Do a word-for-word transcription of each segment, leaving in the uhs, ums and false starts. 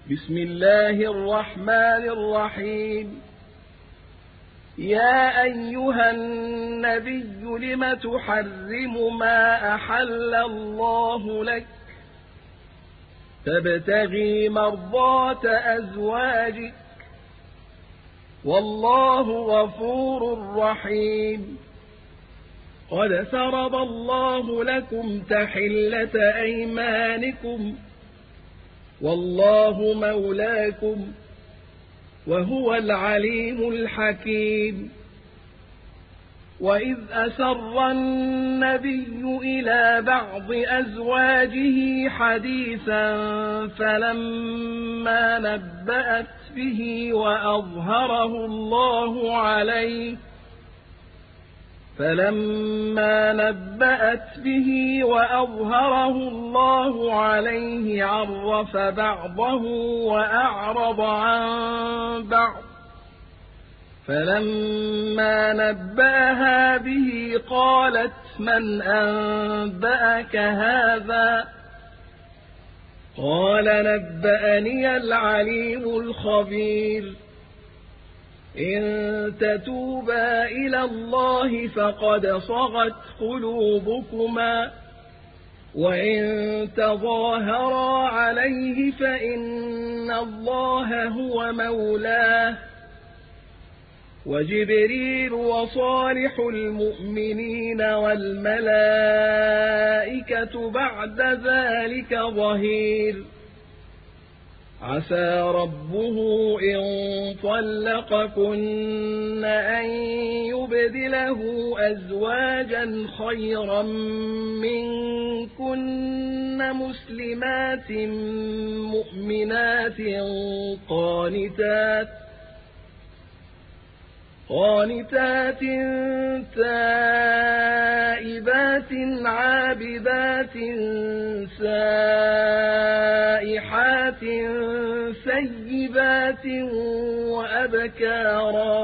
بسم الله الرحمن الرحيم. يا أيها النبي لم تحرم ما أحل الله لك تبتغي مرضات أزواجك والله غفور رحيم. قد فرض الله لكم تحلة أيمانكم والله مولاكم وهو العليم الحكيم. وإذ أسر النبي إلى بعض أزواجه حديثا فلما نبأت به وأظهره الله عليه فلما نبأت به وأظهره الله عليه عرف بعضه وأعرض عن بعض فلما نبأها به قالت من أنبأك هذا قال نبأني العليم الخبير. إن تتوبا إلى الله فقد صغت قلوبكما وإن تظاهرا عليه فإن الله هو مولاه وجبريل وصالح المؤمنين والملائكة بعد ذلك ظهير. عسى ربه إن طلقكن أن يبدله أزواجا خيرا منكن مسلمات مؤمنات قانتات قانتات تائبات عابدات سائحات سيبات وأبكارا.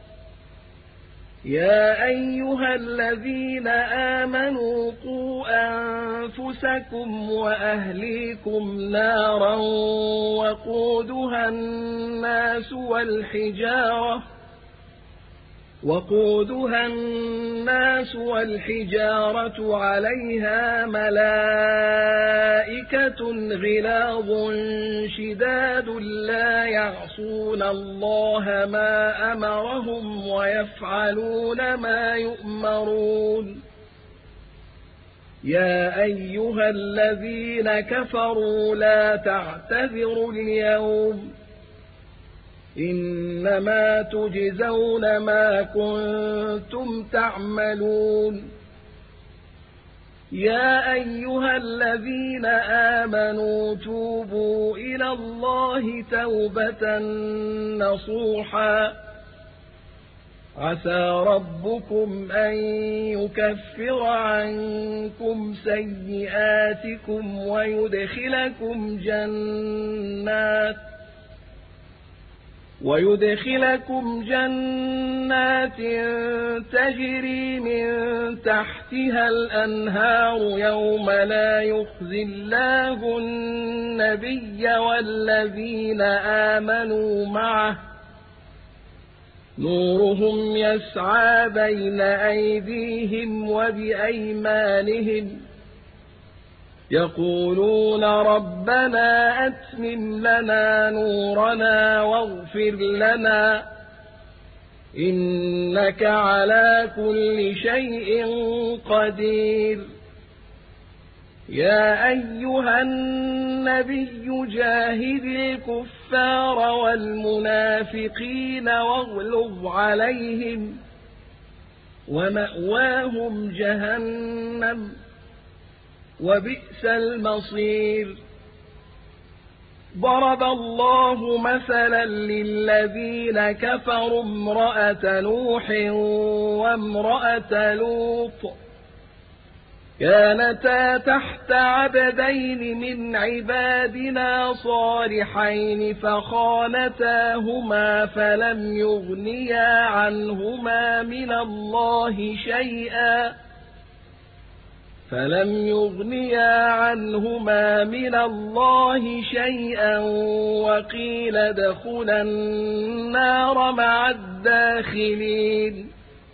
يا أيها الذين آمنوا قوا أنفسكم وأهليكم نارا وقودها الناس والحجارة وقودها الناس والحجارة عليها ملائكة غلاظ شداد لا يعصون الله ما أمرهم ويفعلون ما يؤمرون. يا أيها الذين كفروا لا تعتذروا اليوم إنما تجزون ما كنتم تعملون. يا أيها الذين آمنوا توبوا إلى الله توبة نصوحا عسى ربكم أن يكفر عنكم سيئاتكم ويدخلكم جنات ويدخلكم جنات تجري من تحتها الأنهار يوم لا يخزي الله النبي والذين آمنوا معه نورهم يسعى بين أيديهم وبأيمانهم يقولون ربنا أتمم لنا نورنا واغفر لنا إنك على كل شيء قدير. يا أيها النبي جاهد الكفار والمنافقين واغلظ عليهم ومأواهم جهنم وبئس المصير. ضرب الله مثلا للذين كفروا امرأة نوح وامرأة لوط كانتا تحت عبدين من عبادنا صالحين فخانتاهما فلم يغنيا عنهما من الله شيئا فلم يغنيا عنهما من الله شيئا وقيل ادخلا النار مع الداخلين.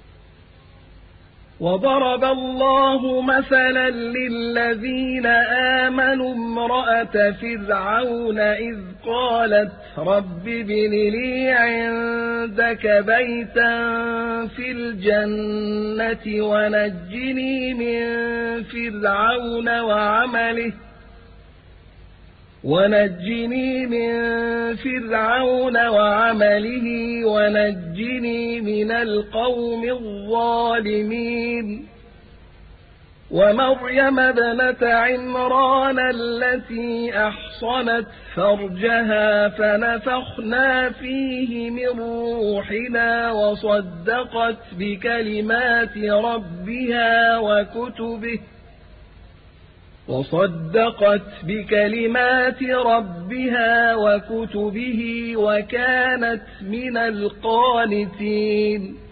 وضرب الله مثلا للذين آمنوا امرأة فرعون إذ قالت رب ابن لي عندك بيتا في الجنة ونجني من فرعون وعمله ونجني من فرعون وعمله ونجني من القوم الظالمين. ومريم ابنة عمران التي أحصنت فرجها فنفخنا فيه من روحنا وصدقت بكلمات ربها وكتبه وصدقت بكلمات ربها وكتبه وكانت من القانتين.